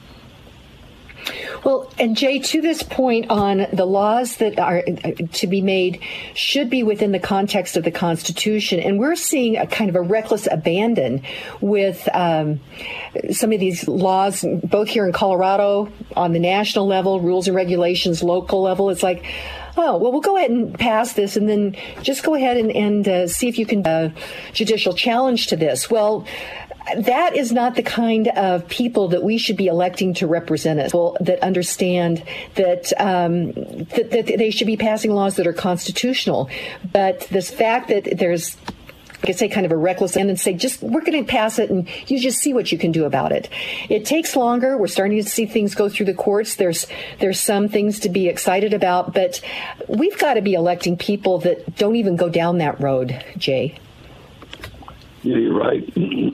Well, and Jay, to this point on the laws that are to be made should be within the context of the Constitution. And we're seeing a kind of a reckless abandon with um, some of these laws, both here in Colorado on the national level, rules and regulations, local level. It's like, oh, well, we'll go ahead and pass this and then just go ahead and, and uh, see if you can uh, judicial challenge to this. Well, that is not the kind of people that we should be electing to represent us, people that understand that, um, that that they should be passing laws that are constitutional. But this fact that there's, like I say, kind of a reckless end and say, just we're going to pass it and you just see what you can do about it. It takes longer. We're starting to see things go through the courts. There's there's some things to be excited about, but we've got to be electing people that don't even go down that road, Jay. Yeah, you're right.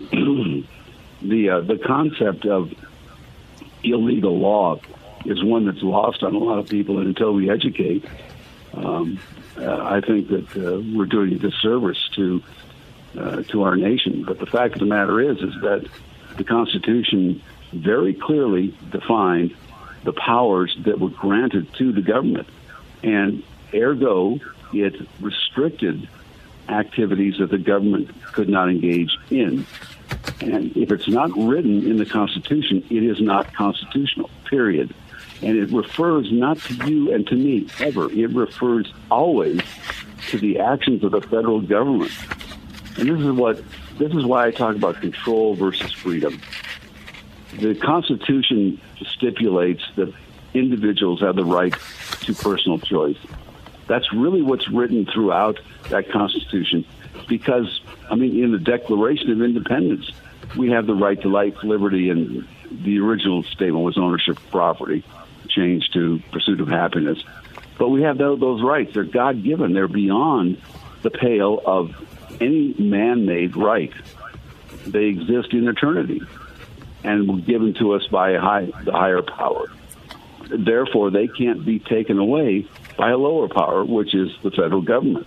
the uh, the concept of illegal law is one that's lost on a lot of people, and until we educate, um, uh, I think that uh, we're doing a disservice to uh, to our nation. But the fact of the matter is, is that the Constitution very clearly defined the powers that were granted to the government, and ergo, it restricted activities that the government could not engage in. And if it's not written in the Constitution, it is not constitutional, period. And it refers not to you and to me, ever. It refers always to the actions of the federal government. And this is what this is why I talk about control versus freedom. The Constitution stipulates that individuals have the right to personal choice. That's really what's written throughout that Constitution, because, I mean, in the Declaration of Independence, we have the right to life, liberty, and the original statement was ownership of property, changed to pursuit of happiness. But we have those rights. They're God-given. They're beyond the pale of any man-made right. They exist in eternity and were given to us by a high, the higher power. Therefore, they can't be taken away by a lower power, which is the federal government.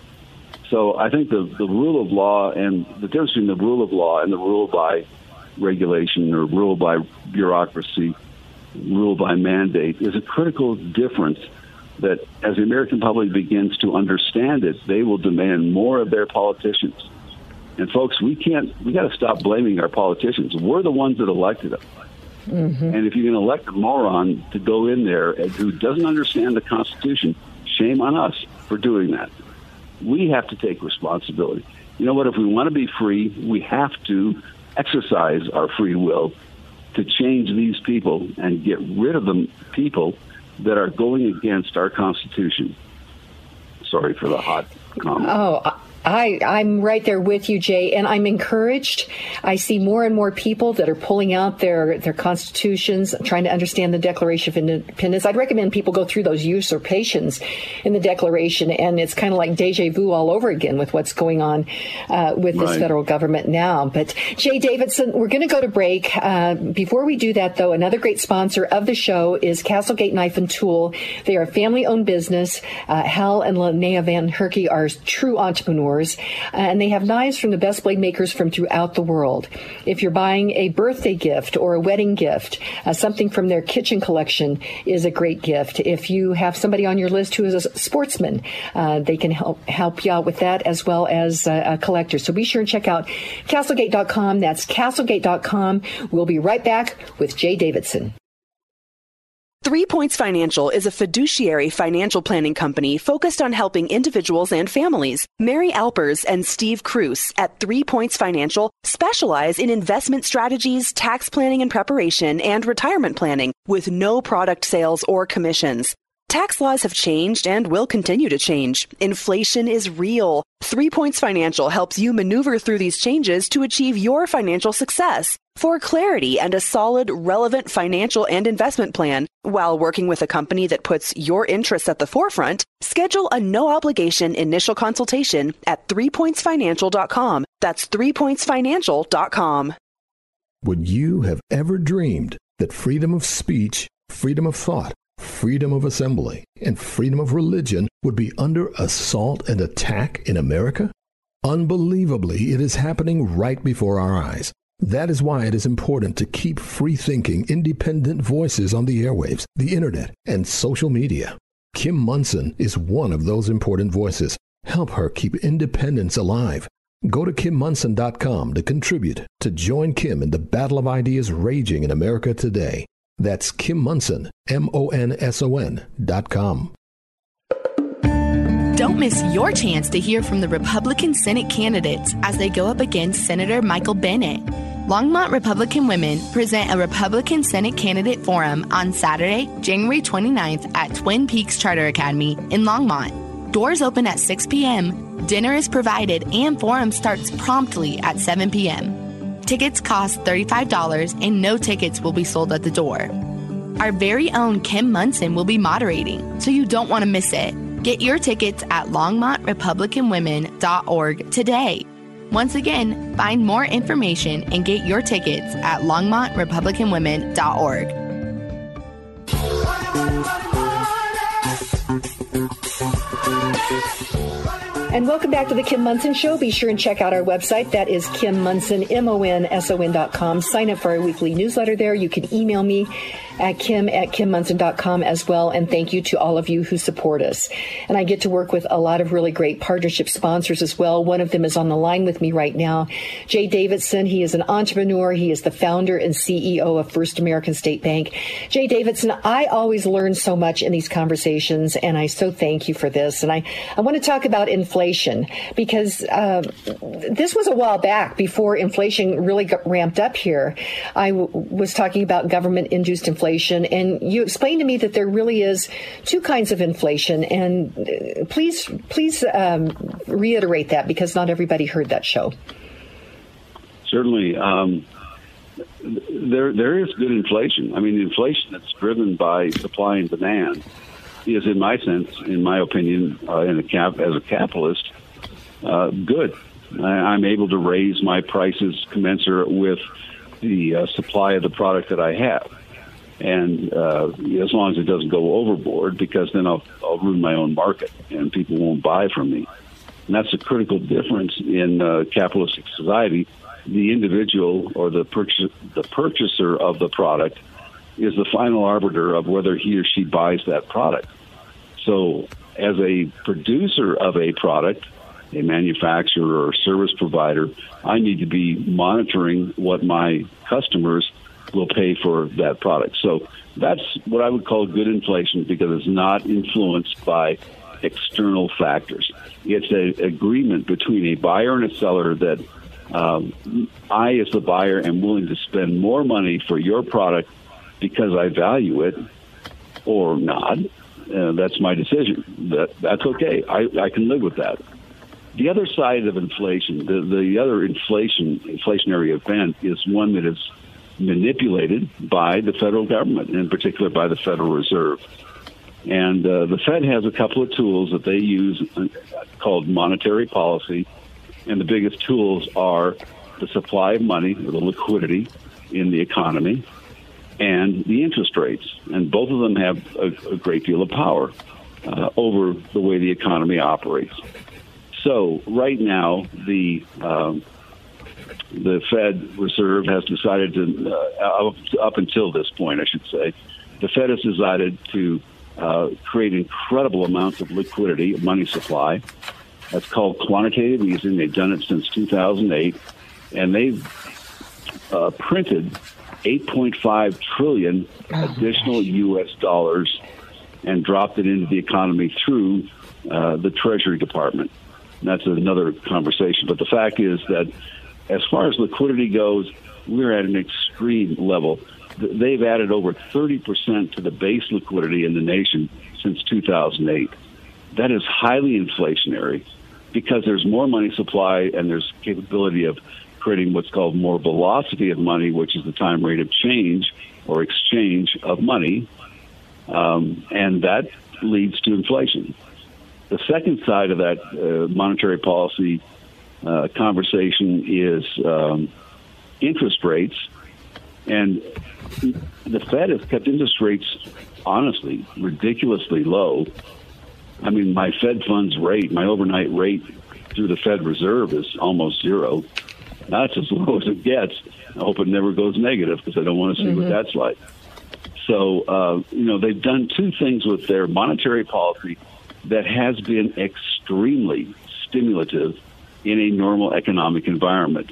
So I think the, the rule of law and the difference between the rule of law and the rule by regulation or rule by bureaucracy, rule by mandate is a critical difference that as the American public begins to understand it, they will demand more of their politicians. And folks, we can't, we got to stop blaming our politicians. We're the ones that elected them. Mm-hmm. And if you're going to elect a moron to go in there who doesn't understand the Constitution, shame on us for doing that. We have to take responsibility. You know what? If we want to be free, we have to exercise our free will to change these people and get rid of the people that are going against our Constitution. Sorry for the hot comment. Oh, I, I'm right there with you, Jay, and I'm encouraged. I see more and more people that are pulling out their, their constitutions, trying to understand the Declaration of Independence. I'd recommend people go through those usurpations in the Declaration, and it's kind of like deja vu all over again with what's going on uh, with this right. federal government now. But, Jay Davidson, we're going to go to break. Uh, before we do that, though, another great sponsor of the show is Castlegate Knife and Tool. They are a family-owned business. Uh, Hal and Linnea Van Herky are true entrepreneurs. And they have knives from the best blade makers from throughout the world. If you're buying a birthday gift or a wedding gift, uh, something from their kitchen collection is a great gift. If you have somebody on your list who is a sportsman, uh, they can help help you out with that, as well as uh, a collector. So be sure and check out Castlegate dot com. That's Castlegate dot com. We'll be right back with Jay Davidson. Three Points Financial is a fiduciary financial planning company focused on helping individuals and families. Mary Alpers and Steve Cruz at Three Points Financial specialize in investment strategies, tax planning and preparation, and retirement planning with no product sales or commissions. Tax laws have changed and will continue to change. Inflation is real. Three Points Financial helps you maneuver through these changes to achieve your financial success. For clarity and a solid, relevant financial and investment plan, while working with a company that puts your interests at the forefront, schedule a no-obligation initial consultation at three points financial dot com. That's three points financial dot com. Would you have ever dreamed that freedom of speech, freedom of thought, freedom of assembly, and freedom of religion would be under assault and attack in America? Unbelievably, it is happening right before our eyes. That is why it is important to keep free-thinking, independent voices on the airwaves, the internet, and social media. Kim Monson is one of those important voices. Help her keep independence alive. Go to kim monson dot com to contribute, to join Kim in the battle of ideas raging in America today. That's Kim Monson, M O N S O N dot com. Don't miss your chance to hear from the Republican Senate candidates as they go up against Senator Michael Bennet. Longmont Republican Women present a Republican Senate Candidate Forum on Saturday, January twenty-ninth at Twin Peaks Charter Academy in Longmont. Doors open at six p.m., dinner is provided, and forum starts promptly at seven p.m. Tickets cost thirty-five dollars and no tickets will be sold at the door. Our very own Kim Monson will be moderating, so you don't want to miss it. Get your tickets at longmont republican women dot org today. Once again, find more information and get your tickets at longmont republican women dot org. And welcome back to the Kim Monson Show. Be sure and check out our website. That is Kim Monson, M O N S O N dot com. Sign up for our weekly newsletter there. You can email me at kim at kim monson dot com as well. And thank you to all of you who support us. And I get to work with a lot of really great partnership sponsors as well. One of them is on the line with me right now, Jay Davidson. He is an entrepreneur. He is the founder and C E O of First American State Bank. Jay Davidson, I always learn so much in these conversations, and I so thank you for this. And I, I want to talk about inflation, because uh, this was a while back before inflation really got ramped up here. I w- was talking about government-induced inflation. And you explained to me that there really is two kinds of inflation. And please, please um, reiterate that, because not everybody heard that show. Certainly. Um, there, there is good inflation. I mean, the inflation that's driven by supply and demand is, in my sense, in my opinion, uh, in a cap, as a capitalist, uh, good. I, I'm able to raise my prices commensurate with the uh, supply of the product that I have. And uh, as long as it doesn't go overboard, because then I'll, I'll ruin my own market and people won't buy from me. And that's a critical difference in uh, capitalistic society. The individual or the, purchase, the purchaser of the product is the final arbiter of whether he or she buys that product. So as a producer of a product, a manufacturer or service provider, I need to be monitoring what my customers will pay for that product. So that's what I would call good inflation, because it's not influenced by external factors. It's an agreement between a buyer and a seller that um, I, as the buyer, am willing to spend more money for your product because I value it or not. Uh, that's my decision. That, that's okay. I, I can live with that. The other side of inflation, the, the other inflation inflationary event, is one that is manipulated by the federal government, in particular by the Federal Reserve. And uh, the Fed has a couple of tools that they use called monetary policy. And the biggest tools are the supply of money, or the liquidity in the economy, and the interest rates. And both of them have a, a great deal of power uh, over the way the economy operates. So right now, the um, the Fed Reserve has decided to, uh, up until this point, I should say, the Fed has decided to uh, create incredible amounts of liquidity, money supply. That's called quantitative easing. They've done it since two thousand eight, and they've uh, printed eight point five trillion additional U S dollars and dropped it into the economy through uh, the Treasury Department. And that's another conversation. But the fact is that as far as liquidity goes, we're at an extreme level. They've added over thirty percent to the base liquidity in the nation since two thousand eight. That is highly inflationary because there's more money supply and there's capability of creating what's called more velocity of money, which is the time rate of change or exchange of money, um, and that leads to inflation. The second side of that uh, monetary policy uh, conversation is um, interest rates, and the Fed has kept interest rates, honestly, ridiculously low. I mean, my Fed funds rate, my overnight rate through the Fed Reserve is almost zero. That's as low as it gets. I hope it never goes negative because I don't want to see mm-hmm. what that's like. So, uh, you know, they've done two things with their monetary policy that has been extremely stimulative in a normal economic environment.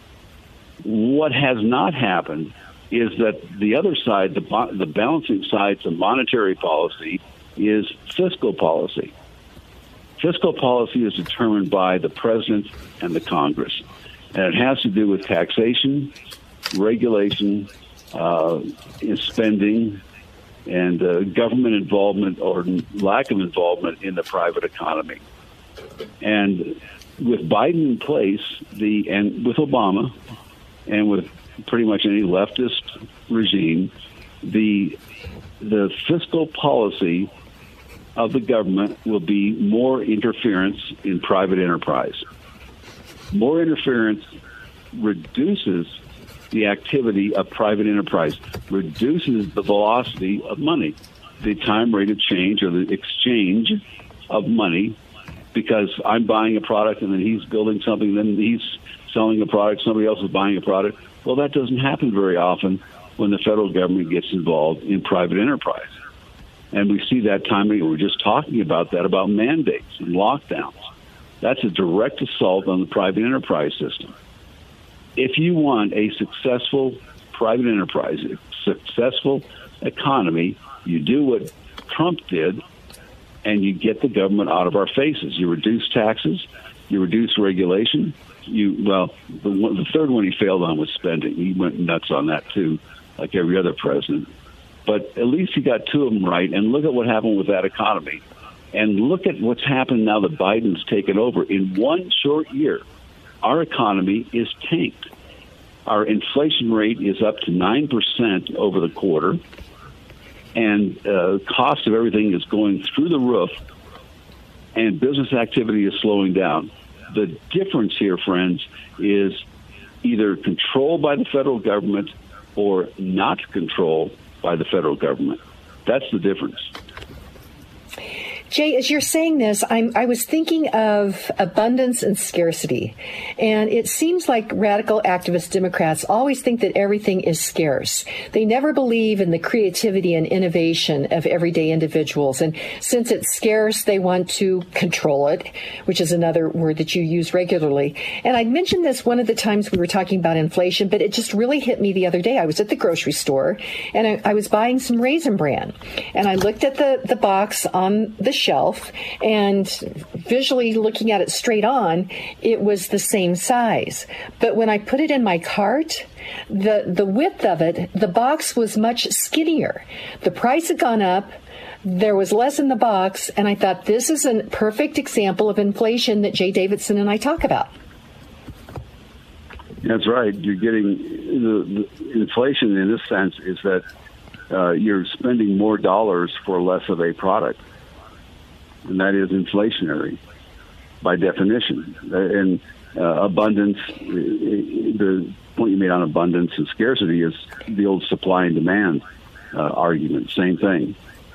What has not happened is that the other side, the, the balancing side to monetary policy, is fiscal policy. Fiscal policy is determined by the president and the Congress, and it has to do with taxation, regulation, uh, spending, and uh, government involvement or lack of involvement in the private economy. And with Biden in place, the and with Obama, and with pretty much any leftist regime, the the fiscal policy of the government will be more interference in private enterprise. More interference reduces the activity of private enterprise, reduces the velocity of money, the time rate of change or the exchange of money, because I'm buying a product and then he's building something, then he's selling a product, somebody else is buying a product. Well, that doesn't happen very often when the federal government gets involved in private enterprise. And we see that timing, we were just talking about that, about mandates and lockdowns. That's a direct assault on the private enterprise system. If you want a successful private enterprise, a successful economy, you do what Trump did, and you get the government out of our faces. You reduce taxes, you reduce regulation. You well, the, one, the third one he failed on was spending. He went nuts on that too, like every other president. But at least he got two of them right. And look at what happened with that economy. And look at what's happened now that Biden's taken over. In one short year, our economy is tanked. Our inflation rate is up to nine percent over the quarter. And uh, cost of everything is going through the roof. And business activity is slowing down. The difference here, friends, is either control by the federal government or not control by the federal government. That's the difference. Jay, as you're saying this, I'm, I was thinking of abundance and scarcity. And it seems like radical activist Democrats always think that everything is scarce. They never believe in the creativity and innovation of everyday individuals. And since it's scarce, they want to control it, which is another word that you use regularly. And I mentioned this one of the times we were talking about inflation, but it just really hit me the other day. I was at the grocery store, and I, I was buying some Raisin Bran. And I looked at the, the box on the shelf, and visually looking at it straight on, it was the same size. But when I put it in my cart, the the width of it, the box was much skinnier. The price had gone up. There was less in the box, and I thought this is a perfect example of inflation that Jay Davidson and I talk about. That's right. You're getting the, the inflation in this sense is that uh, you're spending more dollars for less of a product. And that is inflationary by definition. And uh, abundance, the point you made on abundance and scarcity is the old supply and demand uh, argument. Same thing.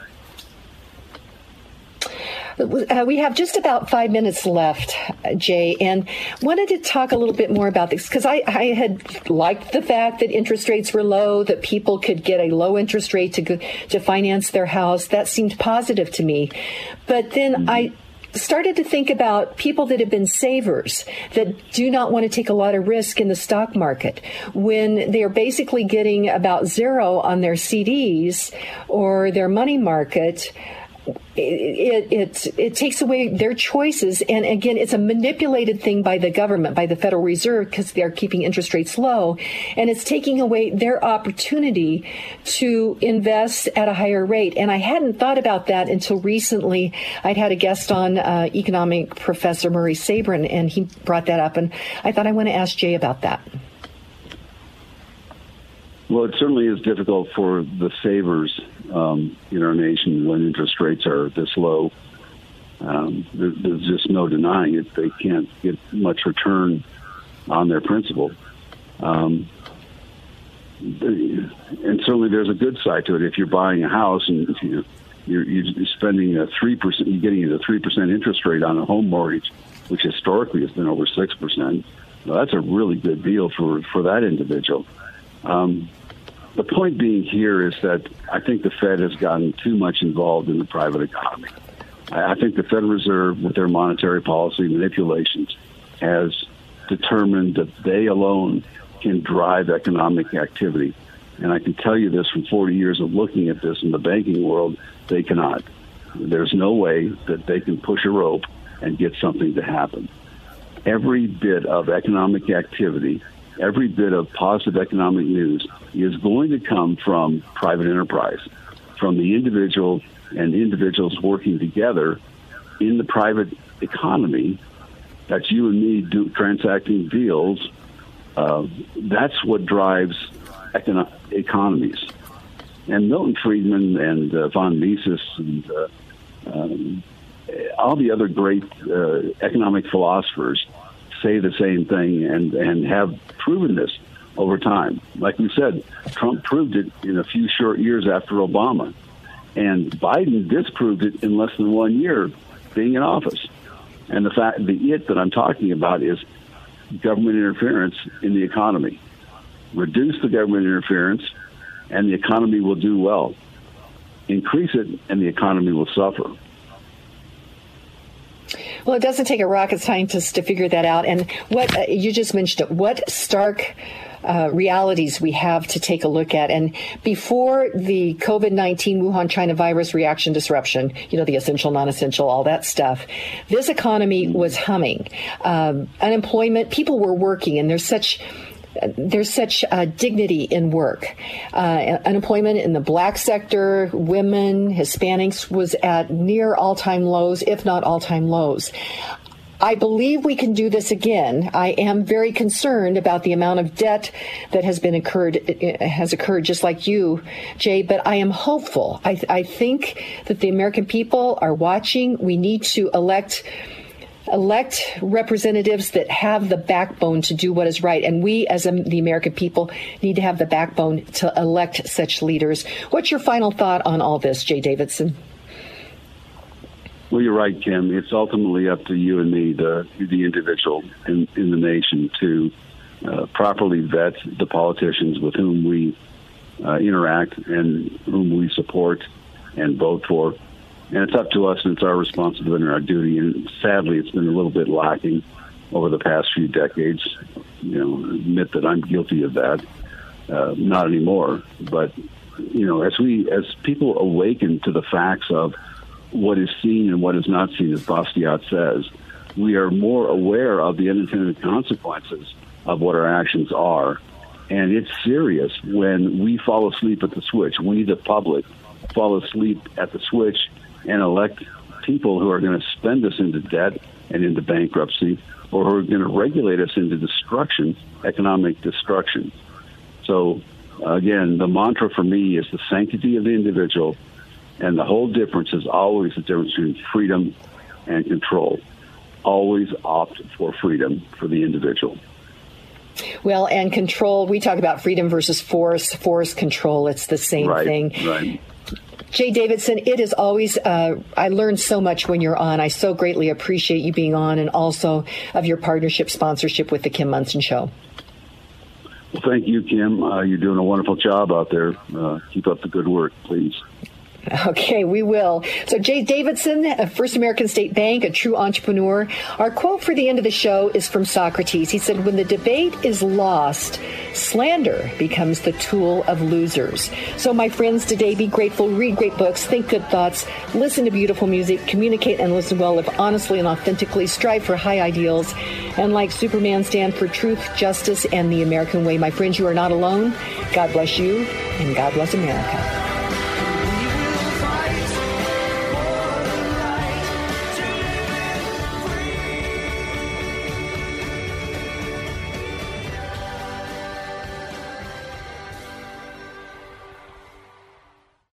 Uh, we have just about five minutes left, Jay, and wanted to talk a little bit more about this because I, I had liked the fact that interest rates were low, that people could get a low interest rate to go, to finance their house. That seemed positive to me. But then mm-hmm. I started to think about people that have been savers that do not want to take a lot of risk in the stock market when they are basically getting about zero on their C Ds or their money market. It, it it takes away their choices. And again, it's a manipulated thing by the government, by the Federal Reserve, because they're keeping interest rates low. And it's taking away their opportunity to invest at a higher rate. And I hadn't thought about that until recently. I'd had a guest on, uh, economic professor Murray Sabrin, and he brought that up. And I thought I want to ask Jay about that. Well, it certainly is difficult for the savers um, in our nation when interest rates are this low. Um, there, there's just no denying it. They can't get much return on their principal. Um, and certainly there's a good side to it. If you're buying a house and if you, you're, you're spending a three percent, you're getting a three percent interest rate on a home mortgage, which historically has been over six percent. Well, that's a really good deal for, for that individual. Um, the point being here is that I think the Fed has gotten too much involved in the private economy. I, I think the Federal Reserve, with their monetary policy manipulations, has determined that they alone can drive economic activity. And I can tell you this from forty years of looking at this in the banking world, they cannot. There's no way that they can push a rope and get something to happen. Every bit of economic activity, every bit of positive economic news is going to come from private enterprise, from the individual and individuals working together in the private economy. That's you and me do, transacting deals. Uh, that's what drives econo- economies. And Milton Friedman and uh, von Mises and uh, um, all the other great uh, economic philosophers say the same thing and, and have proven this over time. Like we said, Trump proved it in a few short years after Obama. And Biden disproved it in less than one year being in office. And the fact, the it that I'm talking about is government interference in the economy. Reduce the government interference, and the economy will do well. Increase it, and the economy will suffer. Well, it doesn't take a rocket scientist to figure that out. And what uh, you just mentioned, it, what stark uh, realities we have to take a look at. And before the COVID nineteen Wuhan China virus reaction disruption, you know, the essential, non-essential, all that stuff, this economy was humming. Um, unemployment, people were working, and there's such... There's such uh, dignity in work. Uh, unemployment in the black sector, women, Hispanics was at near all-time lows, if not all-time lows. I believe we can do this again. I am very concerned about the amount of debt that has been occurred, has occurred just like you, Jay, but I am hopeful. I, I think that the American people are watching. We need to elect elect representatives that have the backbone to do what is right. And we, as a, the American people, need to have the backbone to elect such leaders. What's your final thought on all this, Jay Davidson? Well, you're right, Kim. It's ultimately up to you and me, the the individual in, in the nation, to uh, properly vet the politicians with whom we uh, interact and whom we support and vote for. And it's up to us, and it's our responsibility and our duty. And sadly, it's been a little bit lacking over the past few decades. You know, admit that I'm guilty of that. Uh, not anymore. But, you know, as we, as people awaken to the facts of what is seen and what is not seen, as Bastiat says, we are more aware of the unintended consequences of what our actions are. And it's serious when we fall asleep at the switch. We, the public, fall asleep at the switch and elect people who are going to spend us into debt and into bankruptcy, or who are going to regulate us into destruction, economic destruction. So, again, the mantra for me is the sanctity of the individual, and the whole difference is always the difference between freedom and control. Always opt for freedom for the individual. Well, and control, we talk about freedom versus force, force control. It's the same right, thing. Right. Jay Davidson, it is always, uh, I learned so much when you're on. I so greatly appreciate you being on, and also of your partnership sponsorship with the Kim Monson Show. Well, thank you, Kim. Uh, you're doing a wonderful job out there. Uh, keep up the good work, please. Okay, we will. So Jay Davidson, of First American State Bank, a true entrepreneur. Our quote for the end of the show is from Socrates. He said, when the debate is lost, slander becomes the tool of losers. So my friends, today, be grateful, read great books, think good thoughts, listen to beautiful music, communicate and listen well, live honestly and authentically, strive for high ideals, and like Superman, stand for truth, justice, and the American way. My friends, you are not alone. God bless you, and God bless America.